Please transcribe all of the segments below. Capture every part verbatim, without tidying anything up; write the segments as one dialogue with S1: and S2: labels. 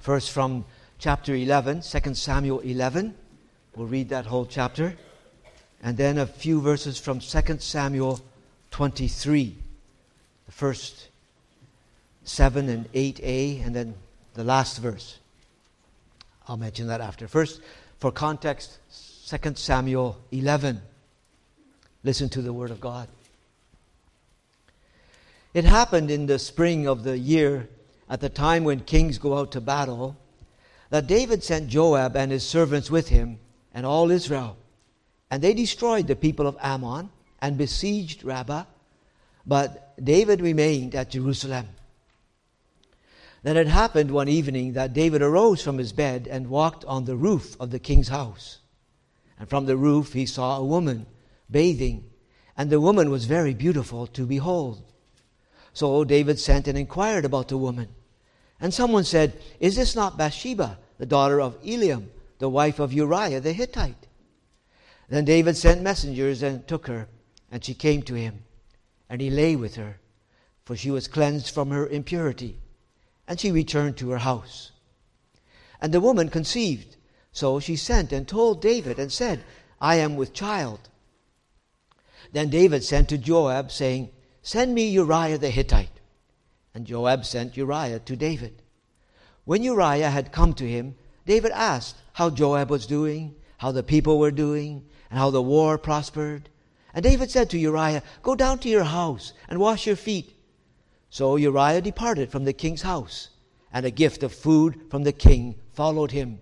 S1: First from chapter eleven, Second Samuel eleven. We'll read that whole chapter. And then a few verses from Second Samuel twenty-three. The first seven and eight a, and then the last verse. I'll mention that after. First, for context, Second Samuel eleven. Listen to the word of God. It happened in the spring of the year, at the time when kings go out to battle, that David sent Joab and his servants with him and all Israel. And they destroyed the people of Ammon and besieged Rabbah, but David remained at Jerusalem. Then it happened one evening that David arose from his bed and walked on the roof of the king's house. And from the roof he saw a woman bathing, and the woman was very beautiful to behold. So David sent and inquired about the woman. And someone said, "Is this not Bathsheba, the daughter of Eliam, the wife of Uriah the Hittite?" Then David sent messengers and took her, and she came to him. And he lay with her, for she was cleansed from her impurity. And she returned to her house. And the woman conceived. So she sent and told David and said, "I am with child." Then David sent to Joab, saying, "Send me Uriah the Hittite." And Joab sent Uriah to David. When Uriah had come to him, David asked how Joab was doing, how the people were doing, and how the war prospered. And David said to Uriah, "Go down to your house and wash your feet." So Uriah departed from the king's house, and a gift of food from the king followed him.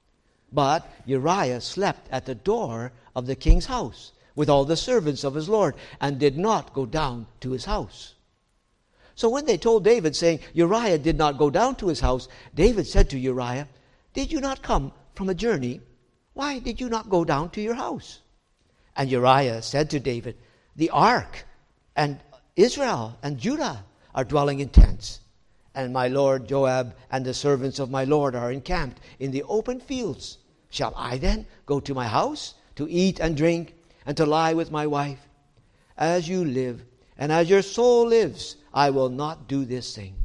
S1: But Uriah slept at the door of the king's house with all the servants of his lord, and did not go down to his house. So when they told David, saying, "Uriah did not go down to his house," David said to Uriah, "Did you not come from a journey? Why did you not go down to your house?" And Uriah said to David, "The ark and Israel and Judah are dwelling in tents, and my lord Joab and the servants of my lord are encamped in the open fields. Shall I then go to my house to eat and drink, and to lie with my wife? As you live, and as your soul lives, I will not do this thing."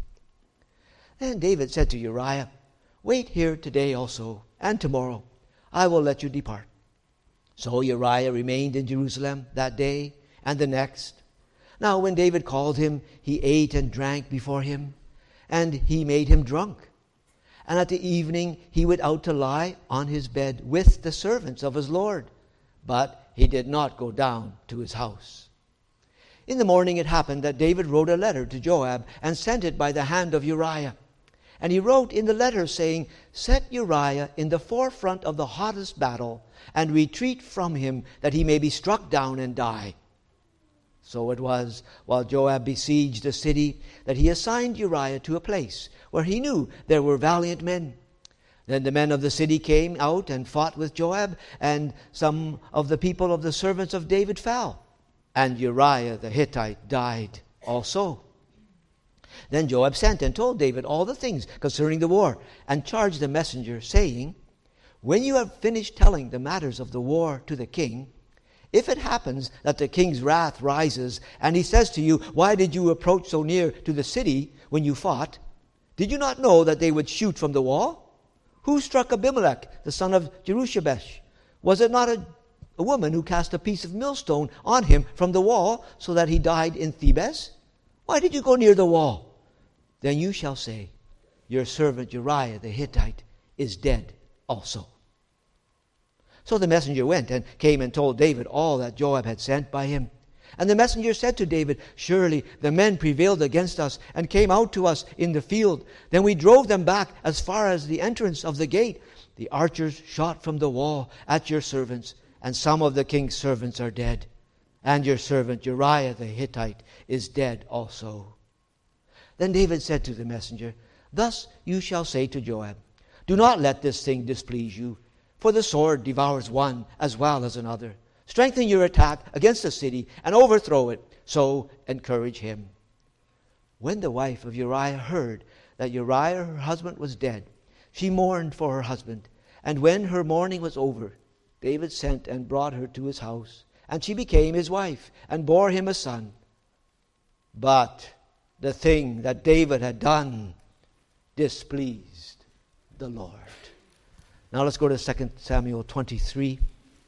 S1: Then David said to Uriah, "Wait here today also, and tomorrow I will let you depart." So Uriah remained in Jerusalem that day and the next. Now when David called him, he ate and drank before him, and he made him drunk. And at the evening he went out to lie on his bed with the servants of his lord, but he did not go down to his house. In the morning it happened that David wrote a letter to Joab and sent it by the hand of Uriah. And he wrote in the letter, saying, "Set Uriah in the forefront of the hottest battle, and retreat from him, that he may be struck down and die." So it was, while Joab besieged the city, that he assigned Uriah to a place where he knew there were valiant men. Then the men of the city came out and fought with Joab, and some of the people of the servants of David fell, and Uriah the Hittite died also. Then Joab sent and told David all the things concerning the war, and charged the messenger, saying, "When you have finished telling the matters of the war to the king, if it happens that the king's wrath rises, and he says to you, 'Why did you approach so near to the city when you fought? Did you not know that they would shoot from the wall? Who struck Abimelech, the son of Jerushabesh? Was it not a, a woman who cast a piece of millstone on him from the wall, so that he died in Thebes? Why did you go near the wall?' Then you shall say, 'Your servant Uriah the Hittite is dead also.'" So the messenger went and came and told David all that Joab had sent by him. And the messenger said to David, "Surely the men prevailed against us and came out to us in the field. Then we drove them back as far as the entrance of the gate. The archers shot from the wall at your servants, and some of the king's servants are dead. And your servant Uriah the Hittite is dead also." Then David said to the messenger, "Thus you shall say to Joab, 'Do not let this thing displease you, for the sword devours one as well as another. Strengthen your attack against the city and overthrow it. So encourage him.'" When the wife of Uriah heard that Uriah her husband was dead, she mourned for her husband. And when her mourning was over, David sent and brought her to his house, and she became his wife and bore him a son. But the thing that David had done displeased the Lord. Now let's go to Second Samuel twenty-three.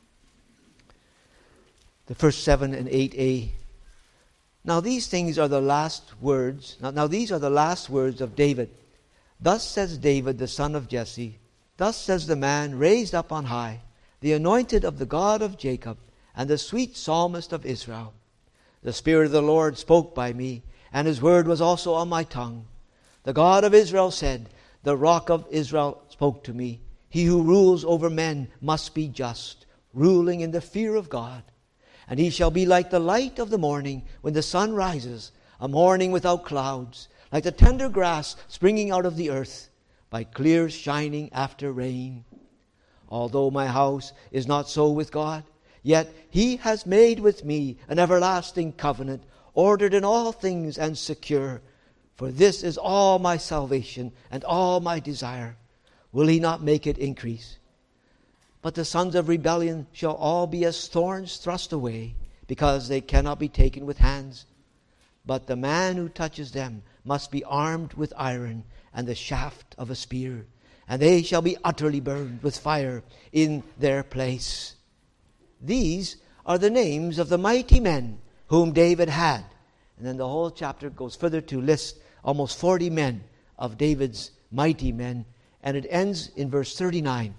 S1: The first seven and eight a. Now these things are the last words. Now, now these are the last words of David. Thus says David, the son of Jesse. Thus says the man raised up on high, the anointed of the God of Jacob, and the sweet psalmist of Israel. The Spirit of the Lord spoke by me, and His word was also on my tongue. The God of Israel said, the rock of Israel spoke to me. He who rules over men must be just, ruling in the fear of God. And he shall be like the light of the morning when the sun rises, a morning without clouds, like the tender grass springing out of the earth, by clear shining after rain. Although my house is not so with God, yet He has made with me an everlasting covenant, ordered in all things and secure. For this is all my salvation and all my desire. Will He not make it increase? But the sons of rebellion shall all be as thorns thrust away, because they cannot be taken with hands. But the man who touches them must be armed with iron and the shaft of a spear, and they shall be utterly burned with fire in their place. These are the names of the mighty men whom David had. And then the whole chapter goes further to list almost forty men of David's mighty men, and it ends in verse thirty-nine.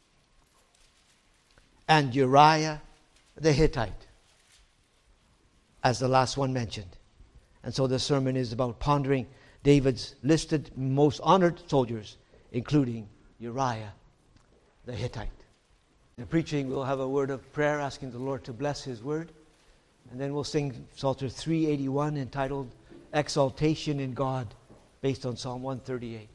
S1: And Uriah the Hittite, as the last one mentioned. And so the sermon is about pondering David's listed most honored soldiers, including Uriah the Hittite. In the preaching, we'll have a word of prayer asking the Lord to bless His word. And then we'll sing Psalter three eighty-one entitled Exaltation in God, based on Psalm one thirty-eight.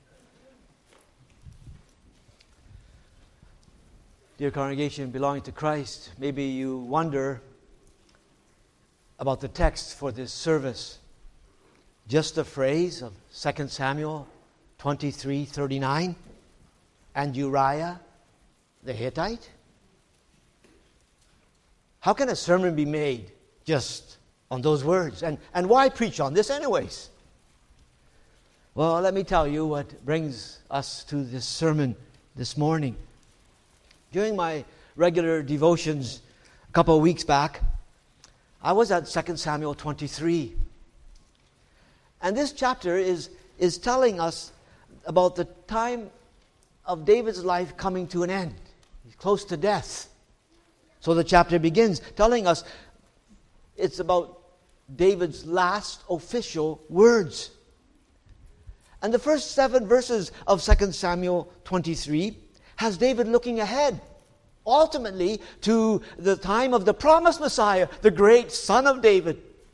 S1: Dear congregation belonging to Christ, maybe you wonder about the text for this service. Just the phrase of Second Samuel twenty-three thirty-nine, and Uriah the Hittite? How can a sermon be made just on those words? And, and why preach on this anyways? Well, let me tell you what brings us to this sermon this morning. During my regular devotions a couple of weeks back, I was at Second Samuel twenty-three. And this chapter is, is telling us about the time of David's life coming to an end. He's close to death. So the chapter begins telling us it's about David's last official words. And the first seven verses of Second Samuel twenty-three has David looking ahead, ultimately to the time of the promised Messiah, the great Son of David.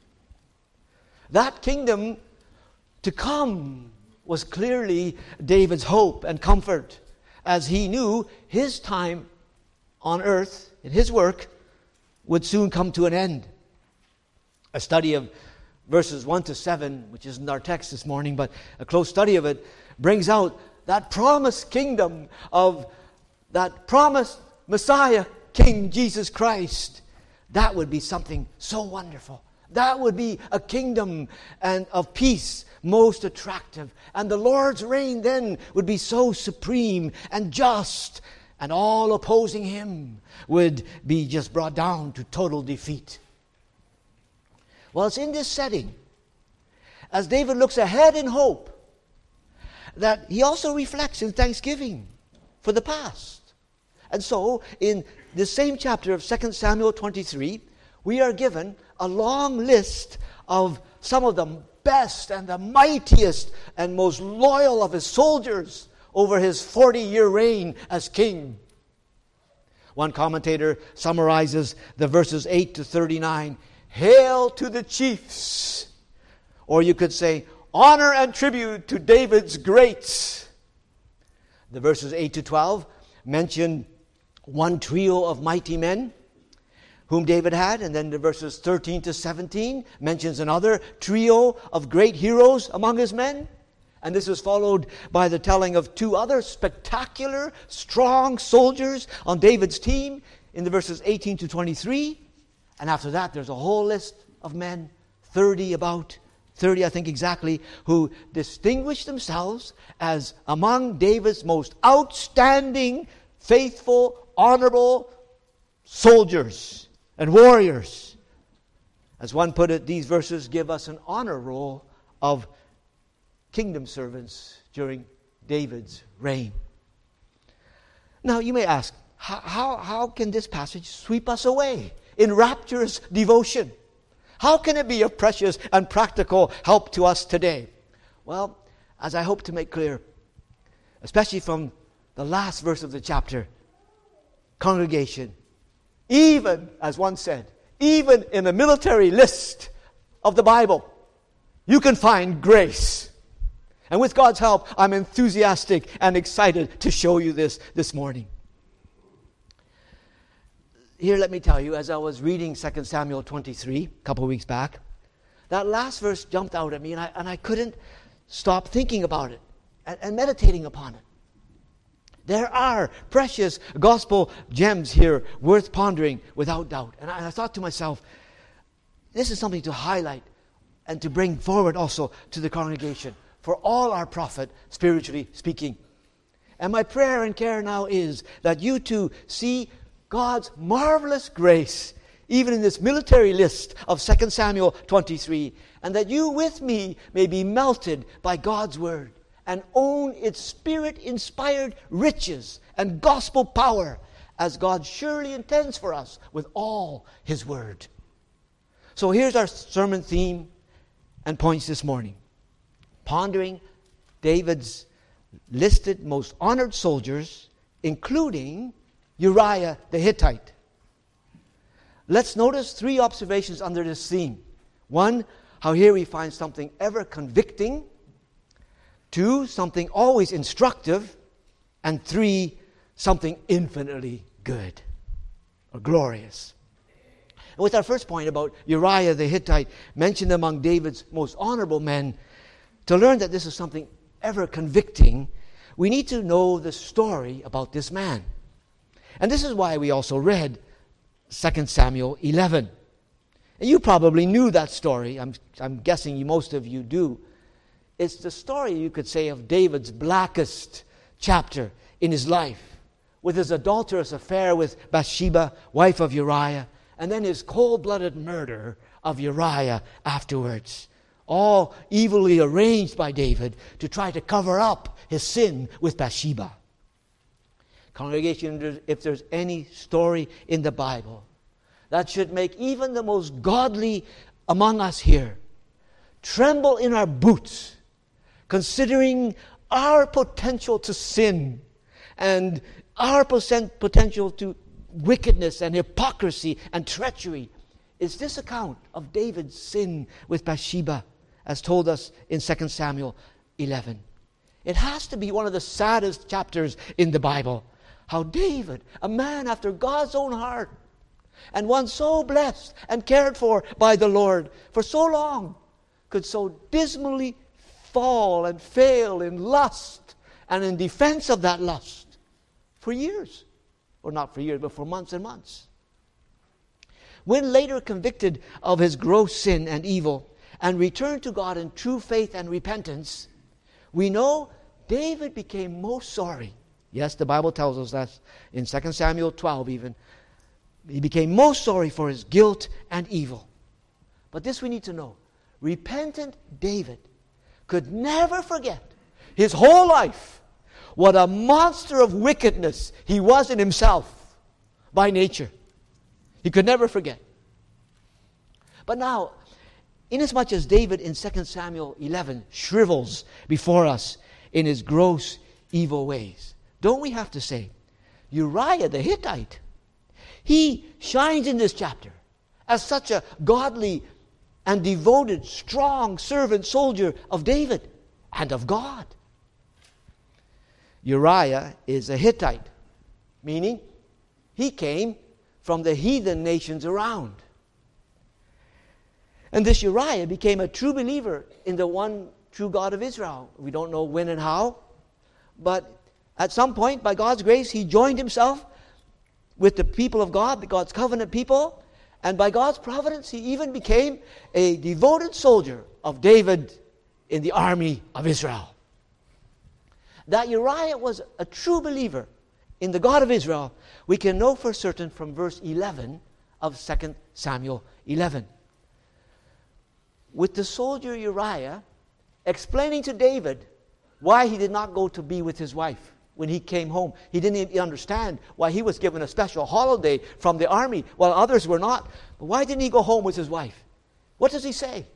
S1: That kingdom to come was clearly David's hope and comfort, as he knew his time on earth, in his work, would soon come to an end. A study of verses one to seven, which isn't our text this morning, but a close study of it, brings out that promised kingdom of that promised Messiah, King Jesus Christ. That would be something so wonderful. That would be a kingdom and of peace most attractive. And the Lord's reign then would be so supreme and just, and all opposing Him would be just brought down to total defeat. Well, it's in this setting, as David looks ahead in hope, that he also reflects in thanksgiving for the past. And so, in this same chapter of Second Samuel twenty-three, we are given a long list of some of the best and the mightiest and most loyal of his soldiers over his forty-year reign as king. One commentator summarizes the verses eight to thirty-nine. Hail to the chiefs! Or you could say, honor and tribute to David's greats. The verses eight to twelve mention one trio of mighty men whom David had, and then the verses thirteen to seventeen mentions another trio of great heroes among his men. And this is followed by the telling of two other spectacular, strong soldiers on David's team in the verses eighteen to twenty-three. And after that, there's a whole list of men, thirty about, thirty, I think exactly, who distinguished themselves as among David's most outstanding, faithful, honorable soldiers and warriors. As one put it, these verses give us an honor roll of kingdom servants during David's reign. Now you may ask, how, how, how can this passage sweep us away in rapturous devotion? How can it be of precious and practical help to us today? Well, as I hope to make clear, especially from the last verse of the chapter, congregation, even, as one said, even in the military list of the Bible, you can find grace. And with God's help, I'm enthusiastic and excited to show you this this morning. Here, let me tell you, as I was reading Second Samuel twenty-three a couple of weeks back, that last verse jumped out at me, and I, and I couldn't stop thinking about it and, and meditating upon it. There are precious gospel gems here worth pondering without doubt. And I, I thought to myself, this is something to highlight and to bring forward also to the congregation for all our profit, spiritually speaking. And my prayer and care now is that you too see God's marvelous grace, even in this military list of Second Samuel twenty-three, and that you with me may be melted by God's word and own its Spirit-inspired riches and gospel power, as God surely intends for us with all His word. So here's our sermon theme and points this morning. Pondering David's listed most honored soldiers, including Uriah the Hittite. Let's notice three observations under this theme. One, how here we find something ever convicting. Two, something always instructive. And three, something infinitely good or glorious. And with our first point about Uriah the Hittite, mentioned among David's most honorable men, to learn that this is something ever convicting, we need to know the story about this man. And this is why we also read Second Samuel eleven. And you probably knew that story. I'm, I'm guessing you, most of you do. It's the story, you could say, of David's blackest chapter in his life, with his adulterous affair with Bathsheba, wife of Uriah, and then his cold-blooded murder of Uriah afterwards. All evilly arranged by David to try to cover up his sin with Bathsheba. Congregation, if there's any story in the Bible that should make even the most godly among us here tremble in our boots, considering our potential to sin and our potential to wickedness and hypocrisy and treachery, is this account of David's sin with Bathsheba, as told us in Second Samuel eleven. It has to be one of the saddest chapters in the Bible. How David, a man after God's own heart, and one so blessed and cared for by the Lord for so long, could so dismally fall and fail in lust and in defense of that lust for years. Or not for years, but for months and months. When later convicted of his gross sin and evil and returned to God in true faith and repentance, we know David became most sorry. Yes, the Bible tells us that in Second Samuel twelve even. He became most sorry for his guilt and evil. But this we need to know. Repentant David could never forget his whole life what a monster of wickedness he was in himself by nature. He could never forget. But now, inasmuch as David in Second Samuel eleven shrivels before us in his gross evil ways, don't we have to say, Uriah the Hittite, he shines in this chapter as such a godly and devoted, strong servant soldier of David and of God. Uriah is a Hittite, meaning he came from the heathen nations around. And this Uriah became a true believer in the one true God of Israel. We don't know when and how, but at some point, by God's grace, he joined himself with the people of God, God's covenant people, and by God's providence, he even became a devoted soldier of David in the army of Israel. That Uriah was a true believer in the God of Israel, we can know for certain from verse eleven of Second Samuel eleven. With the soldier Uriah explaining to David why he did not go to be with his wife when he came home. He didn't even understand why he was given a special holiday from the army while others were not. But why didn't he go home with his wife? What does he say?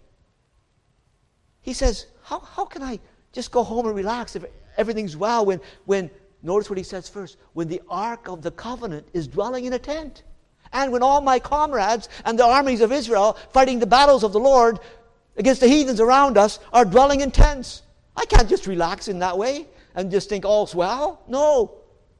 S1: He says, how, how can I just go home and relax if everything's well when, when, notice what he says first, when the Ark of the Covenant is dwelling in a tent. And when all my comrades and the armies of Israel fighting the battles of the Lord against the heathens around us are dwelling in tents. I can't just relax in that way and just think all's well. No.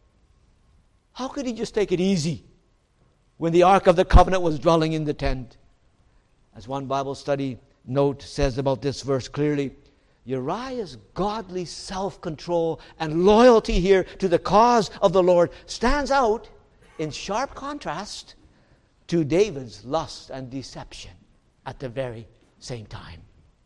S1: How could he just take it easy when the Ark of the Covenant was dwelling in the tent? As one Bible study note says about this verse clearly, Uriah's godly self-control and loyalty here to the cause of the Lord stands out in sharp contrast to David's lust and deception at the very same time.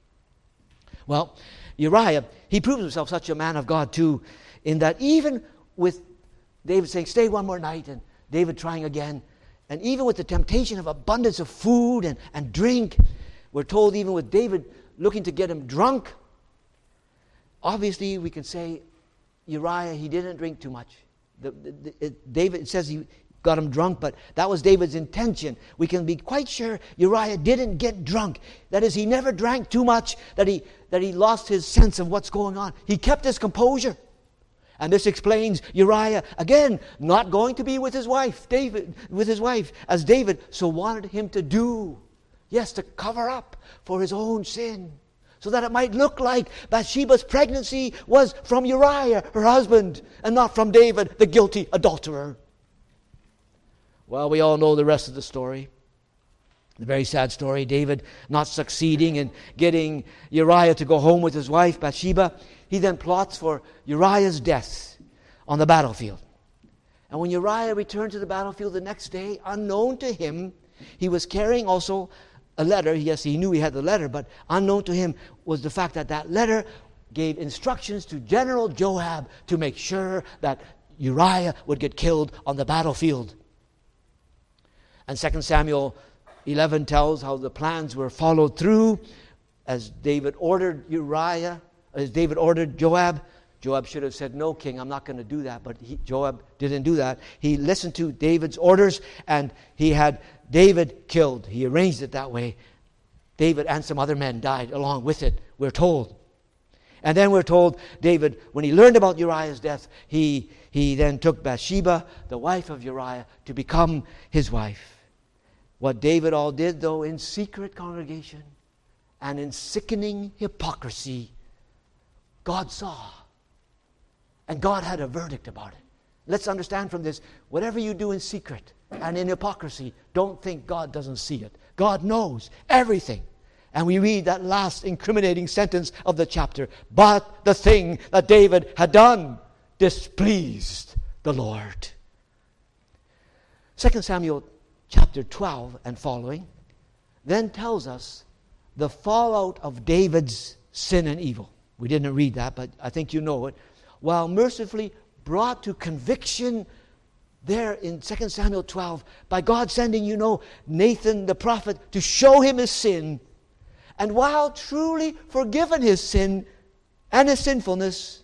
S1: Well, Uriah, he proves himself such a man of God too, in that even with David saying, stay one more night, and David trying again, and even with the temptation of abundance of food and, and drink, we're told even with David looking to get him drunk, obviously we can say Uriah, he didn't drink too much. The, the, it, David, it says he got him drunk, but that was David's intention. We can be quite sure Uriah didn't get drunk. That is, he never drank too much that he that he lost his sense of what's going on. He kept his composure. And this explains Uriah, again, not going to be with his wife, David, with his wife, as David so wanted him to do. Yes, to cover up for his own sin, so that it might look like Bathsheba's pregnancy was from Uriah, her husband, and not from David, the guilty adulterer. Well, we all know the rest of the story. The very sad story, David not succeeding in getting Uriah to go home with his wife, Bathsheba. He then plots for Uriah's death on the battlefield. And when Uriah returned to the battlefield the next day, unknown to him, he was carrying also a letter. Yes, he knew he had the letter, but unknown to him was the fact that that letter gave instructions to General Joab to make sure that Uriah would get killed on the battlefield. And Second Samuel eleven tells how the plans were followed through as David ordered Uriah, as David ordered Joab. Joab should have said, no, king, I'm not going to do that. But he, Joab didn't do that. He listened to David's orders, and he had David killed. He arranged it that way. David and some other men died along with it, we're told. And then we're told David, when he learned about Uriah's death, he, he then took Bathsheba, the wife of Uriah, to become his wife. What David all did, though, in secret, congregation, and in sickening hypocrisy, God saw. And God had a verdict about it. Let's understand from this, whatever you do in secret and in hypocrisy, don't think God doesn't see it. God knows everything. And we read that last incriminating sentence of the chapter. But the thing that David had done displeased the Lord. Second Samuel chapter twelve and following then tells us the fallout of David's sin and evil. We didn't read that, but I think you know it. While mercifully brought to conviction there in Second Samuel twelve by God sending, you know, Nathan the prophet to show him his sin. And while truly forgiven his sin and his sinfulness,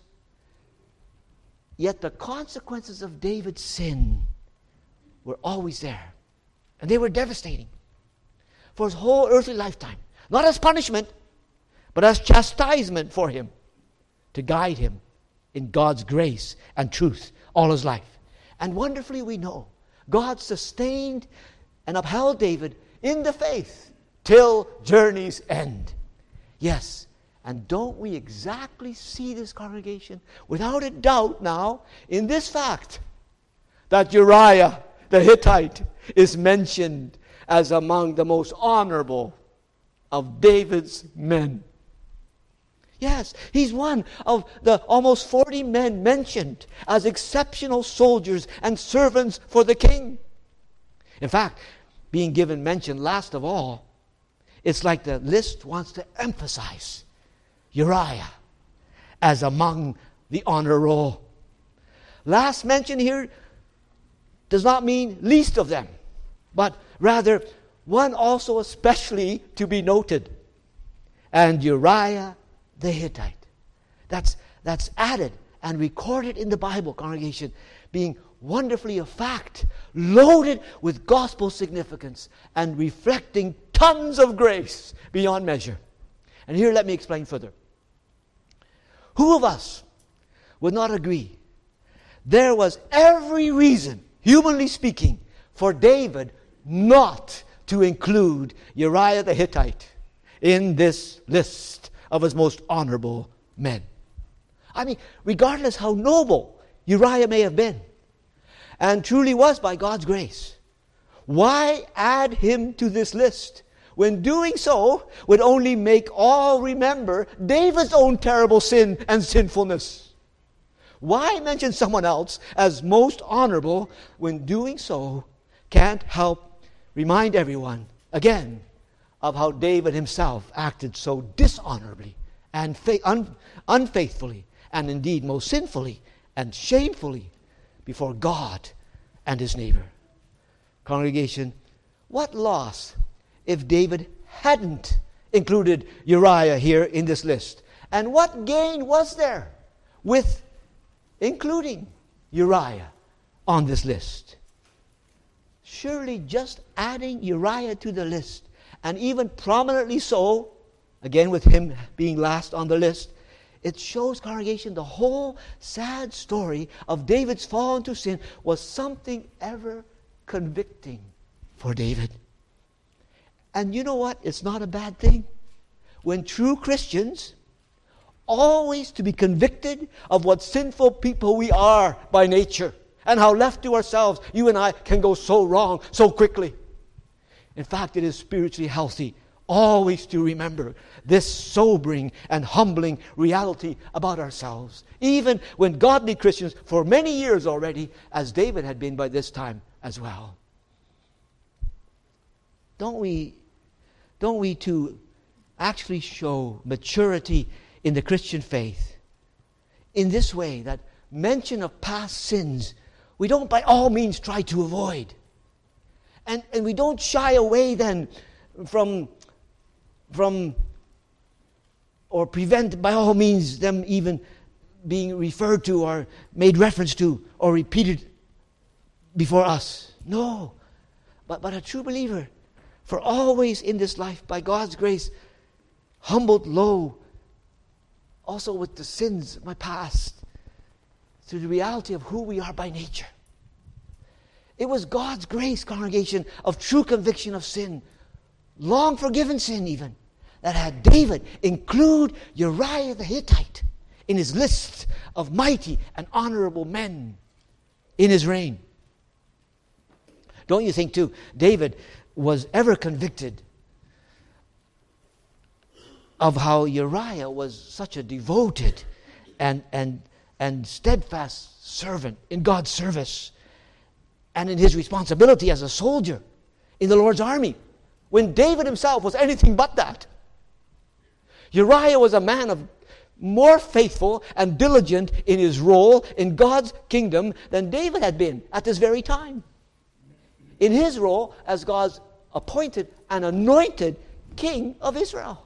S1: yet the consequences of David's sin were always there. And they were devastating for his whole earthly lifetime. Not as punishment, but as chastisement for him, to guide him in God's grace and truth all his life. And wonderfully we know God sustained and upheld David in the faith till journey's end. Yes, and don't we exactly see this, congregation, without a doubt now, in this fact, that Uriah the Hittite is mentioned as among the most honorable of David's men. Yes, he's one of the almost forty men mentioned as exceptional soldiers and servants for the king. In fact, being given mention last of all It's like the list wants to emphasize Uriah as among the honor roll. Last mention here does not mean least of them, but rather one also especially to be noted. And Uriah the Hittite. That's, that's added and recorded in the Bible, congregation, being wonderfully a fact, loaded with gospel significance and reflecting tons of grace beyond measure. And here let me explain further. Who of us would not agree there was every reason, humanly speaking, for David not to include Uriah the Hittite in this list of his most honorable men? I mean, regardless how noble Uriah may have been, and truly was by God's grace, why add him to this list when doing so would only make all remember David's own terrible sin and sinfulness? Why mention someone else as most honorable when doing so can't help remind everyone again of how David himself acted so dishonorably and fa- un- unfaithfully and indeed most sinfully and shamefully before God and his neighbor? Congregation, what loss if David hadn't included Uriah here in this list? And what gain was there with including Uriah on this list? Surely just adding Uriah to the list, and even prominently so, again with him being last on the list, it shows, congregation, the whole sad story of David's fall into sin was something ever convicting for David. And you know what? It's not a bad thing when true Christians, always to be convicted of what sinful people we are by nature, and how left to ourselves, you and I can go so wrong so quickly. In fact, it is spiritually healthy always to remember this sobering and humbling reality about ourselves, even when godly Christians for many years already, as David had been by this time as well. Don't we, don't we too actually show maturity in the Christian faith in this way, that mention of past sins we don't by all means try to avoid? And, and we don't shy away then from, from, or prevent by all means them even being referred to or made reference to or repeated before us. No. But, but a true believer, for always in this life, by God's grace, humbled low, also with the sins of my past, to the reality of who we are by nature. It was God's grace, congregation, of true conviction of sin, long forgiven sin even, that had David include Uriah the Hittite in his list of mighty and honorable men in his reign. Don't you think, too, David was ever convicted of how Uriah was such a devoted and, and, and steadfast servant in God's service and in his responsibility as a soldier in the Lord's army, when David himself was anything but that? Uriah was a man of more faithful and diligent in his role in God's kingdom than David had been at this very time, in his role as God's appointed and anointed king of Israel.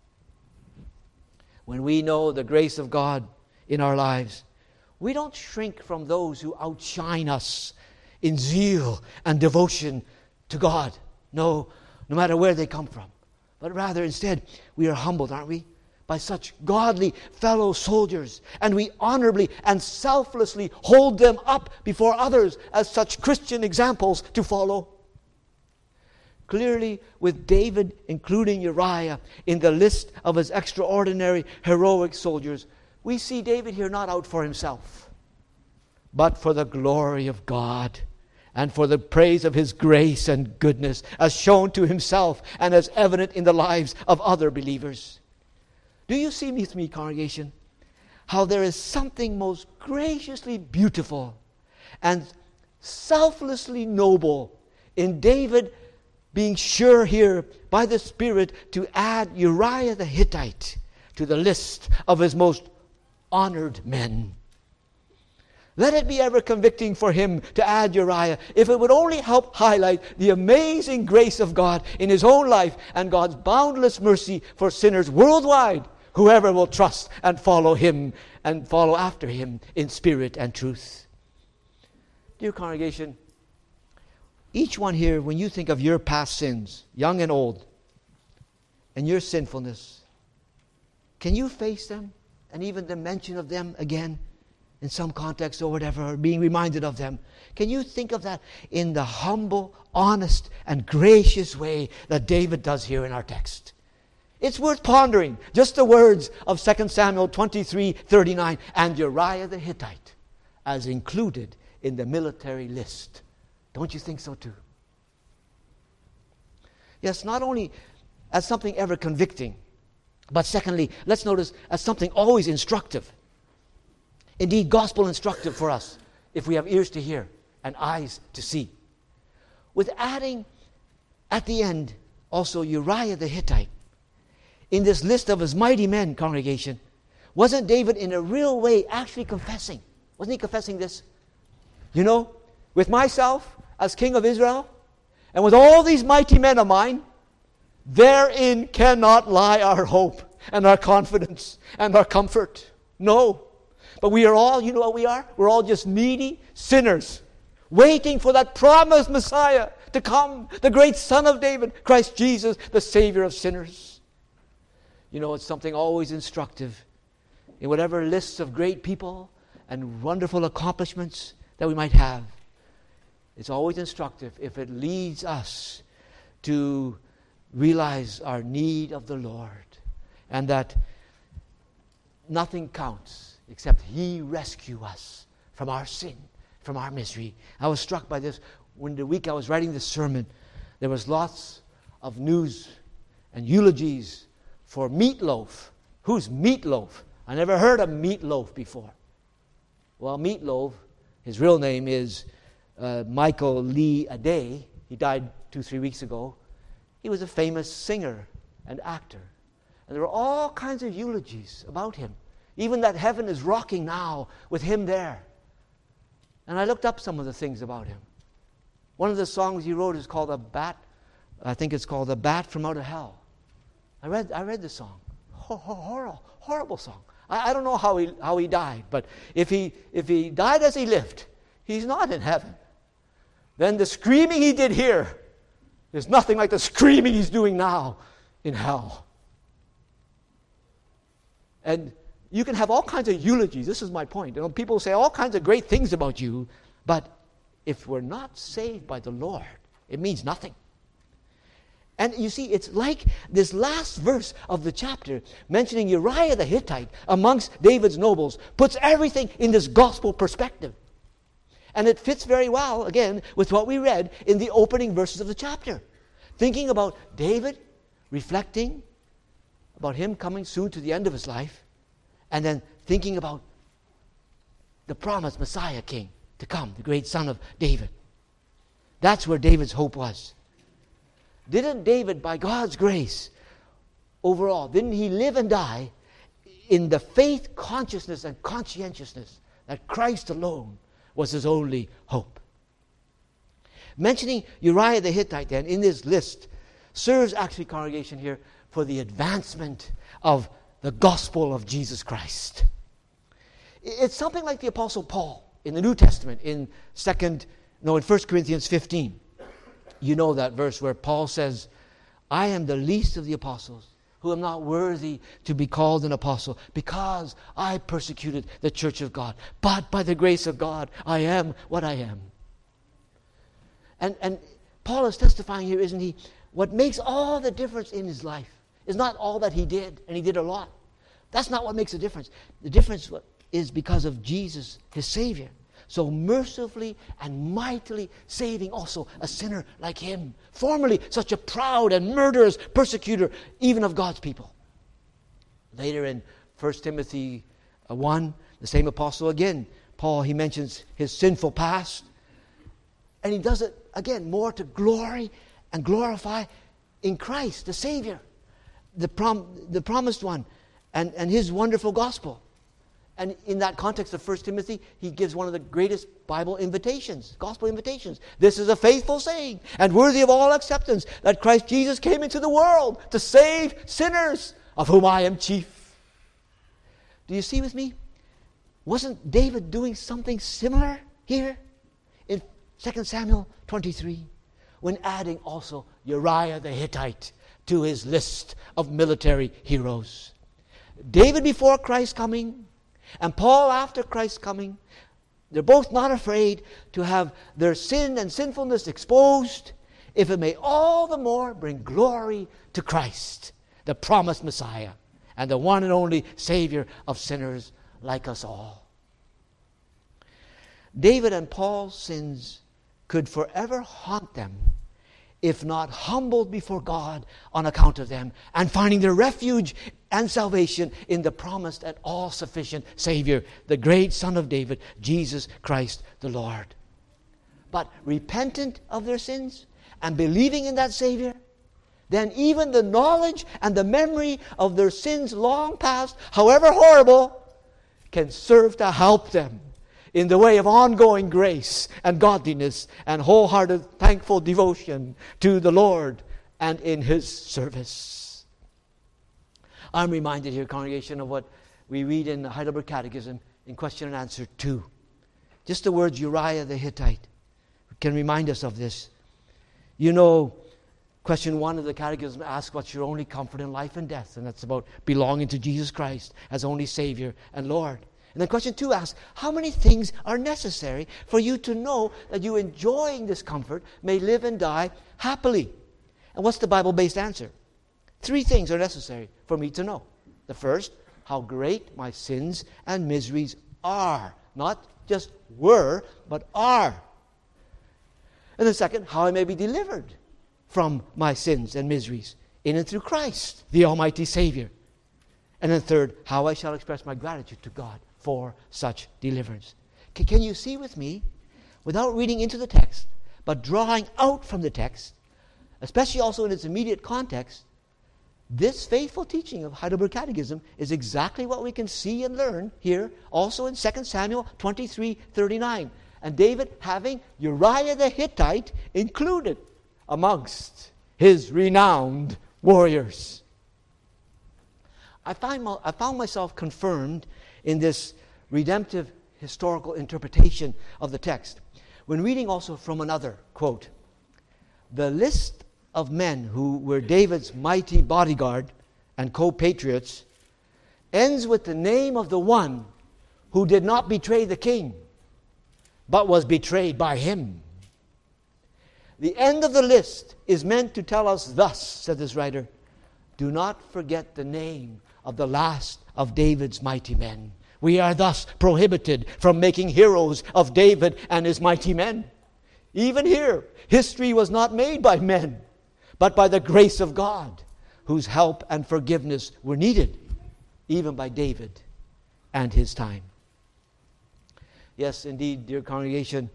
S1: When we know the grace of God in our lives, we don't shrink from those who outshine us in zeal and devotion to God. No, no matter where they come from. But rather, instead, we are humbled, aren't we, by such godly fellow soldiers, and we honorably and selflessly hold them up before others as such Christian examples to follow. Clearly, with David including Uriah in the list of his extraordinary heroic soldiers, we see David here not out for himself, but for the glory of God and for the praise of his grace and goodness as shown to himself and as evident in the lives of other believers. Do you see with me, congregation, how there is something most graciously beautiful and selflessly noble in David being sure here by the Spirit to add Uriah the Hittite to the list of his most honored men. Let it be ever convicting for him to add Uriah, if it would only help highlight the amazing grace of God in his own life and God's boundless mercy for sinners worldwide, whoever will trust and follow him and follow after him in spirit and truth. Dear congregation, each one here, when you think of your past sins, young and old, and your sinfulness, can you face them and even the mention of them again in some context or whatever, or being reminded of them? Can you think of that in the humble, honest, and gracious way that David does here in our text? It's worth pondering. Just the words of Second Samuel twenty-three thirty-nine, and Uriah the Hittite as included in the military list. Don't you think so too? Yes, not only as something ever convicting, but secondly, let's notice as something always instructive. Indeed, gospel instructive for us, if we have ears to hear and eyes to see. With adding at the end also Uriah the Hittite in this list of his mighty men, congregation, wasn't David in a real way actually confessing? Wasn't he confessing this? You know, with myself as king of Israel, and with all these mighty men of mine, therein cannot lie our hope and our confidence and our comfort. No. But we are all, you know what we are? We're all just needy sinners, waiting for that promised Messiah to come, the great Son of David, Christ Jesus, the Savior of sinners. You know, it's something always instructive in whatever lists of great people and wonderful accomplishments that we might have. It's always instructive if it leads us to realize our need of the Lord and that nothing counts except He rescue us from our sin, from our misery. I was struck by this when the week I was writing this sermon. There was lots of news and eulogies for Meatloaf. Who's Meatloaf? I never heard of Meatloaf before. Well, Meatloaf, his real name is uh, Michael Lee Aday. He died two, three weeks ago. He was a famous singer and actor. And there were all kinds of eulogies about him. Even that heaven is rocking now with him there. And I looked up some of the things about him. One of the songs he wrote is called A Bat. I think it's called A Bat from Out of Hell. I read I read the song. Hor- horrible, horrible song. I, I don't know how he how he died, but if he if he died as he lived, he's not in heaven. Then the screaming he did here is nothing like the screaming he's doing now in hell. And you can have all kinds of eulogies. This is my point. You know, people say all kinds of great things about you, but if we're not saved by the Lord, it means nothing. And you see, it's like this last verse of the chapter mentioning Uriah the Hittite amongst David's nobles puts everything in this gospel perspective. And it fits very well, again, with what we read in the opening verses of the chapter. Thinking about David, reflecting about him coming soon to the end of his life, and then thinking about the promised Messiah King to come, the great Son of David. That's where David's hope was. Didn't David, by God's grace, overall, didn't he live and die in the faith, consciousness, and conscientiousness that Christ alone was his only hope? Mentioning Uriah the Hittite then in this list serves actually, congregation, here for the advancement of the gospel of Jesus Christ. It's something like the Apostle Paul in the New Testament in second, no, in First Corinthians fifteen. You know that verse where Paul says, I am the least of the apostles, who am not worthy to be called an apostle, because I persecuted the church of God. But by the grace of God, I am what I am. And, and Paul is testifying here, isn't he? What makes all the difference in his life is not all that he did, and he did a lot. That's not what makes a difference. The difference is because of Jesus, his Savior. So mercifully and mightily saving also a sinner like him, formerly such a proud and murderous persecutor even of God's people. Later in First Timothy one, the same apostle again, Paul, he mentions his sinful past. And he does it, again, more to glory and glorify in Christ, the Savior, the, prom, the promised one, and, and His wonderful gospel. And in that context of First Timothy, he gives one of the greatest Bible invitations, gospel invitations. This is a faithful saying and worthy of all acceptance, that Christ Jesus came into the world to save sinners, of whom I am chief. Do you see with me? Wasn't David doing something similar here in Second Samuel twenty-three, when adding also Uriah the Hittite to his list of military heroes? David before Christ's coming, and Paul after Christ's coming, they're both not afraid to have their sin and sinfulness exposed, if it may all the more bring glory to Christ, the promised Messiah, and the one and only Savior of sinners like us all. David and Paul's sins could forever haunt them, if not humbled before God on account of them, and finding their refuge and salvation in the promised and all-sufficient Savior, the great Son of David, Jesus Christ the Lord. But repentant of their sins and believing in that Savior, then even the knowledge and the memory of their sins long past, however horrible, can serve to help them in the way of ongoing grace and godliness and wholehearted thankful devotion to the Lord and in His service. I'm reminded here, congregation, of what we read in the Heidelberg Catechism in question and answer two. Just the words Uriah the Hittite can remind us of this. You know, question one of the Catechism asks, what's your only comfort in life and death? And that's about belonging to Jesus Christ as only Savior and Lord. And then question two asks, how many things are necessary for you to know that you, enjoying this comfort, may live and die happily? And what's the Bible-based answer? Three things are necessary for me to know. The first, how great my sins and miseries are. Not just were, but are. And the second, how I may be delivered from my sins and miseries in and through Christ, the Almighty Savior. And then third, how I shall express my gratitude to God for such deliverance. C- can you see with me, without reading into the text, but drawing out from the text, especially also in its immediate context, this faithful teaching of Heidelberg Catechism is exactly what we can see and learn here, also in Second Samuel twenty-three thirty-nine. And David having Uriah the Hittite included amongst his renowned warriors. I, find my, I found myself confirmed in this redemptive historical interpretation of the text when reading also from another quote. The list of men who were David's mighty bodyguard and co-patriots ends with the name of the one who did not betray the king, but was betrayed by him. The end of the list is meant to tell us thus, said this writer, do not forget the name of the last of David's mighty men. We are thus prohibited from making heroes of David and his mighty men. Even here, history was not made by men, but by the grace of God, whose help and forgiveness were needed, even by David and his time. Yes, indeed, dear congregation,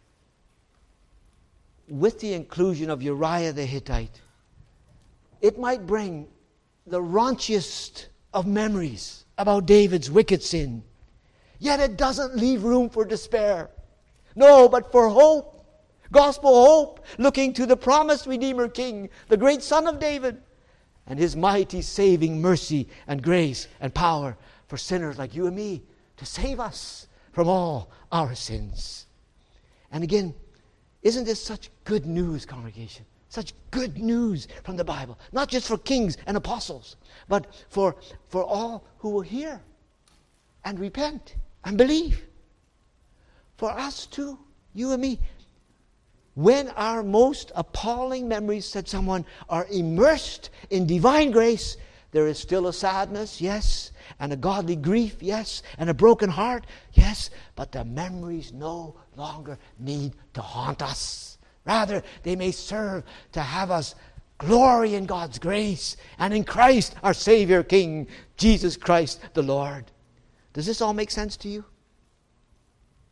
S1: with the inclusion of Uriah the Hittite, it might bring the raunchiest of memories about David's wicked sin. Yet it doesn't leave room for despair. No, but for hope. Gospel hope, looking to the promised Redeemer King, the great Son of David, and His mighty saving mercy and grace and power for sinners like you and me to save us from all our sins. And again, isn't this such good news, congregation? Such good news from the Bible. Not just for kings and apostles, but for, for all who will hear and repent and believe. For us too, you and me. When our most appalling memories, said someone, are immersed in divine grace, there is still a sadness, yes, and a godly grief, yes, and a broken heart, yes, but the memories no longer need to haunt us. Rather, they may serve to have us glory in God's grace and in Christ, our Savior King, Jesus Christ the Lord. Does this all make sense to you?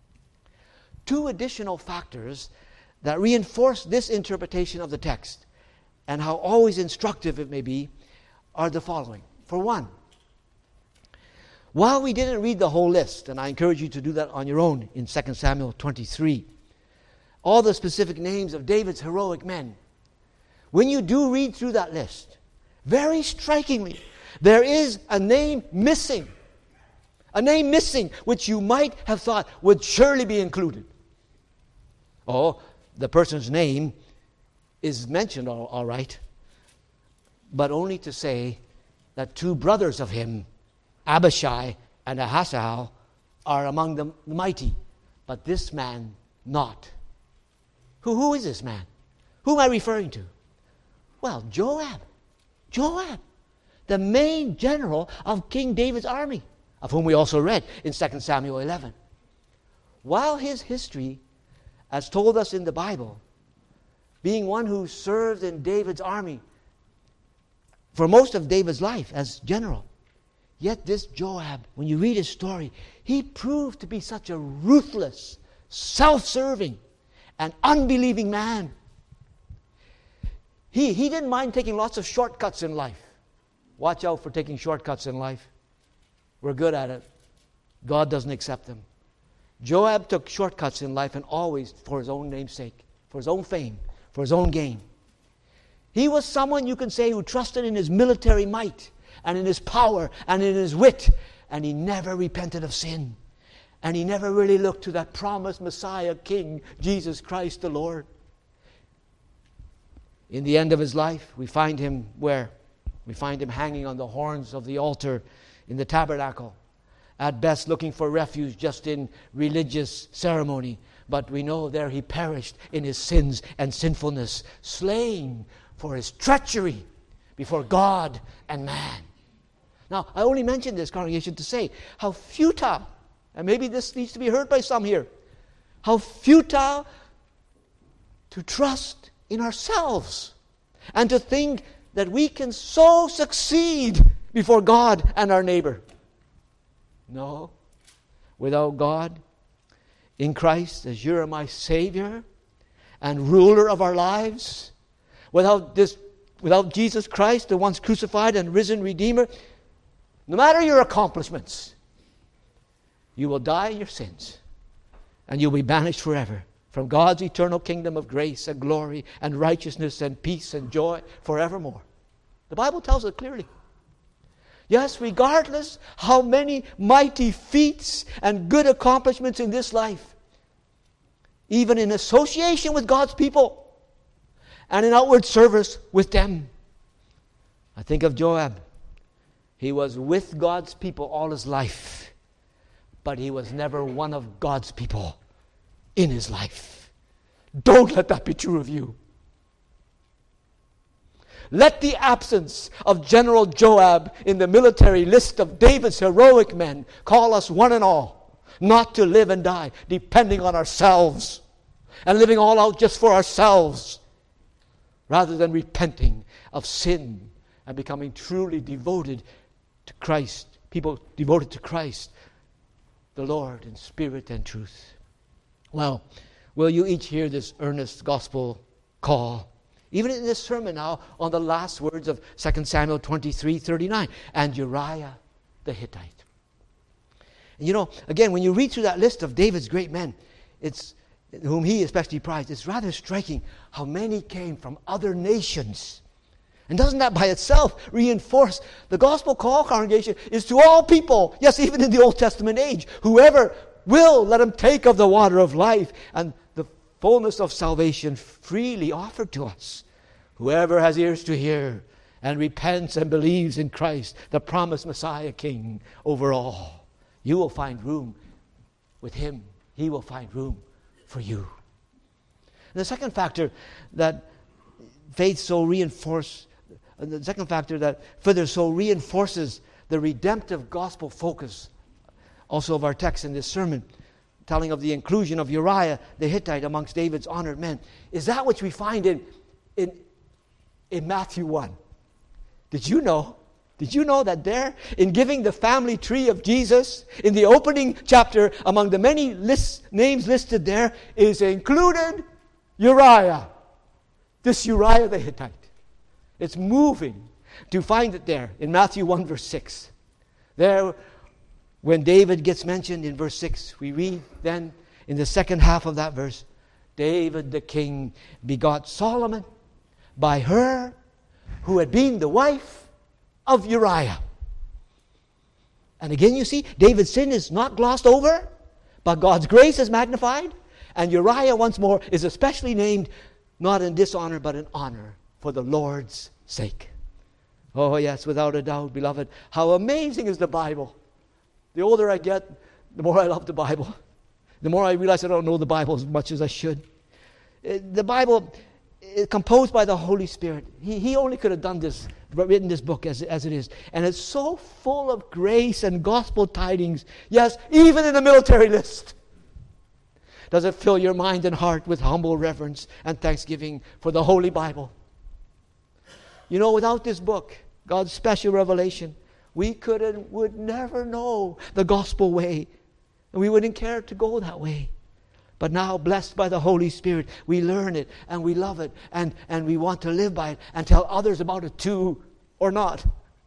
S1: Two additional factors that reinforce this interpretation of the text and how always instructive it may be, are the following. For one, while we didn't read the whole list, and I encourage you to do that on your own in Second Samuel twenty-three, all the specific names of David's heroic men, when you do read through that list, very strikingly, there is a name missing. A name missing, which you might have thought would surely be included. Oh, the person's name is mentioned, all, all right, but only to say that two brothers of him, Abishai and Ahasahel, are among the mighty, but this man not. Who, who is this man? Who am I referring to? Well, Joab. Joab, the main general of King David's army, of whom we also read in Second Samuel eleven. While his history, as told us in the Bible, being one who served in David's army for most of David's life as general, yet this Joab, when you read his story, he proved to be such a ruthless, self-serving, and unbelieving man. He, he didn't mind taking lots of shortcuts in life. Watch out for taking shortcuts in life. We're good at it. God doesn't accept them. Joab took shortcuts in life, and always for his own name's sake, for his own fame, for his own gain. He was someone, you can say, who trusted in his military might and in his power and in his wit, and he never repented of sin. And he never really looked to that promised Messiah King, Jesus Christ the Lord. In the end of his life, we find him where? We find him hanging on the horns of the altar in the tabernacle. At best looking for refuge just in religious ceremony. But we know there he perished in his sins and sinfulness, slain for his treachery before God and man. Now, I only mention this, congregation, to say how futile, and maybe this needs to be heard by some here, how futile to trust in ourselves and to think that we can so succeed before God and our neighbor. No. Without God in Christ as you're my Savior and ruler of our lives, without this, without Jesus Christ, the once crucified and risen Redeemer, no matter your accomplishments, you will die in your sins and you'll be banished forever from God's eternal kingdom of grace and glory and righteousness and peace and joy forevermore. The Bible tells it clearly. Yes, regardless how many mighty feats and good accomplishments in this life, even in association with God's people and in outward service with them. I think of Joab. He was with God's people all his life, but he was never one of God's people in his life. Don't let that be true of you. Let the absence of General Joab in the military list of David's heroic men call us one and all not to live and die depending on ourselves and living all out just for ourselves, rather than repenting of sin and becoming truly devoted to Christ, people devoted to Christ, the Lord, in spirit and truth. Well, will you each hear this earnest gospel call? Even in this sermon now, on the last words of Second Samuel twenty-three thirty-nine, and Uriah the Hittite. And you know, again, when you read through that list of David's great men, it's whom he especially prized, it's rather striking how many came from other nations. And doesn't that by itself reinforce the gospel call, congregation, is to all people, yes, even in the Old Testament age. Whoever will, let him take of the water of life and the fullness of salvation freely offered to us. Whoever has ears to hear and repents and believes in Christ, the promised Messiah King over all, you will find room with him. He will find room for you. And the second factor that faith so reinforce, the second factor that further so reinforces the redemptive gospel focus also of our text in this sermon, telling of the inclusion of Uriah the Hittite amongst David's honored men, is that which we find in, in, in Matthew one. Did you know? Did you know that there, in giving the family tree of Jesus, in the opening chapter, among the many lists, names listed there, is included Uriah. This Uriah the Hittite. It's moving to find it there in Matthew one verse six. There, when David gets mentioned in verse six, we read then in the second half of that verse, David the king begot Solomon by her who had been the wife of Uriah. And again, you see, David's sin is not glossed over, but God's grace is magnified. And Uriah, once more, is especially named not in dishonor, but in honor for the Lord's sake. Oh, yes, without a doubt, beloved, how amazing is the Bible. The older I get, the more I love the Bible. The more I realize I don't know the Bible as much as I should. The Bible is composed by the Holy Spirit. He, he only could have done this, written this book as, as it is. And it's so full of grace and gospel tidings. Yes, even in the military list. Does it fill your mind and heart with humble reverence and thanksgiving for the Holy Bible? You know, without this book, God's special revelation, we could and would never know the gospel way. And we wouldn't care to go that way. But now, blessed by the Holy Spirit, we learn it and we love it and, and we want to live by it and tell others about it too, or not.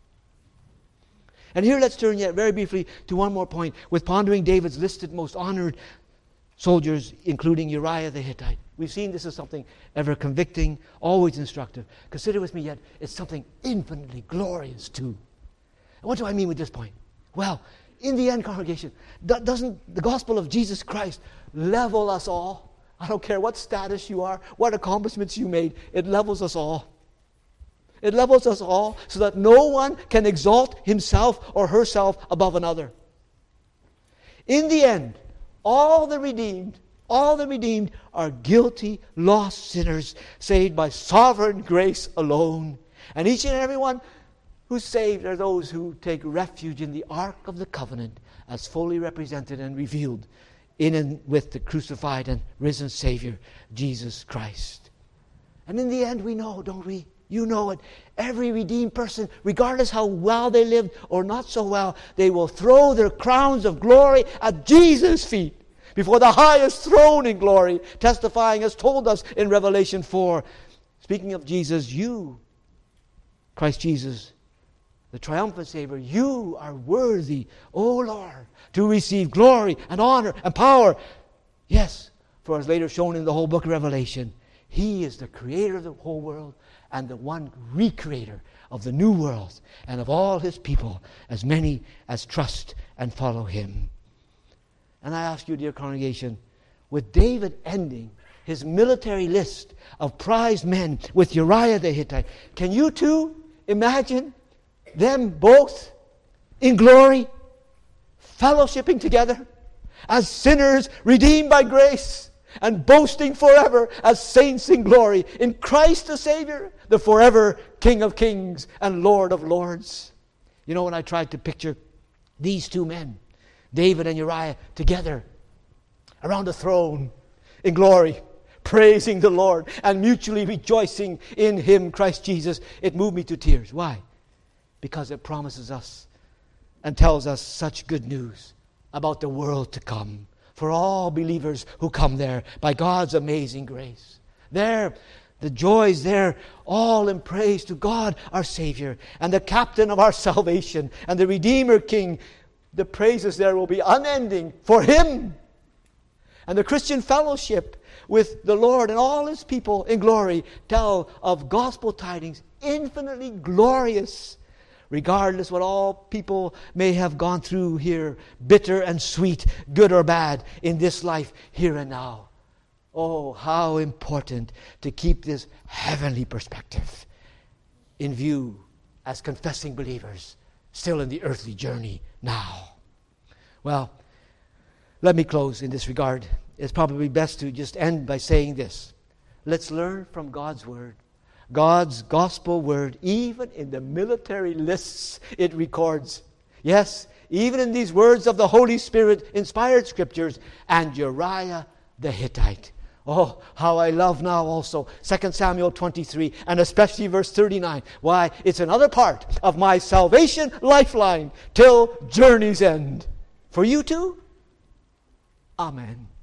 S1: And here let's turn yet very briefly to one more point. With pondering David's listed most honored soldiers, including Uriah the Hittite. We've seen this as something ever convicting, always instructive. Consider with me yet, it's something infinitely glorious too. And what do I mean with this point? Well, in the end, congregation, doesn't the gospel of Jesus Christ level us all? I don't care what status you are, what accomplishments you made, it levels us all. It levels us all so that no one can exalt himself or herself above another. In the end, all the redeemed, all the redeemed are guilty, lost sinners, saved by sovereign grace alone. And each and every one who's saved are those who take refuge in the Ark of the Covenant as fully represented and revealed in and with the crucified and risen Savior, Jesus Christ. And in the end, we know, don't we? You know it. Every redeemed person, regardless how well they lived or not so well, they will throw their crowns of glory at Jesus' feet before the highest throne in glory, testifying as told us in Revelation four. Speaking of Jesus, you, Christ Jesus, the triumphant Savior, you are worthy, O Lord, to receive glory and honor and power. Yes, for as later shown in the whole book of Revelation, He is the creator of the whole world and the one recreator of the new world and of all His people, as many as trust and follow Him. And I ask you, dear congregation, with David ending his military list of prized men with Uriah the Hittite, can you too imagine them both in glory, fellowshipping together as sinners redeemed by grace and boasting forever as saints in glory in Christ the Savior, the forever King of kings and Lord of lords? You know, when I tried to picture these two men, David and Uriah, together around the throne in glory, praising the Lord and mutually rejoicing in Him, Christ Jesus, it moved me to tears. Why? Because it promises us and tells us such good news about the world to come for all believers who come there by God's amazing grace. There, the joys there, all in praise to God our Savior and the captain of our salvation and the Redeemer King. The praises there will be unending for Him. And the Christian fellowship with the Lord and all His people in glory tell of gospel tidings infinitely glorious, regardless what all people may have gone through here, bitter and sweet, good or bad, in this life, here and now. Oh, how important to keep this heavenly perspective in view as confessing believers still in the earthly journey now. Well, let me close in this regard. It's probably best to just end by saying this. Let's learn from God's Word. God's gospel word, even in the military lists it records. Yes, even in these words of the Holy Spirit inspired scriptures, and Uriah the Hittite. Oh, how I love now also Second Samuel twenty-three, and especially verse thirty-nine. Why? It's another part of my salvation lifeline till journey's end. For you too? Amen.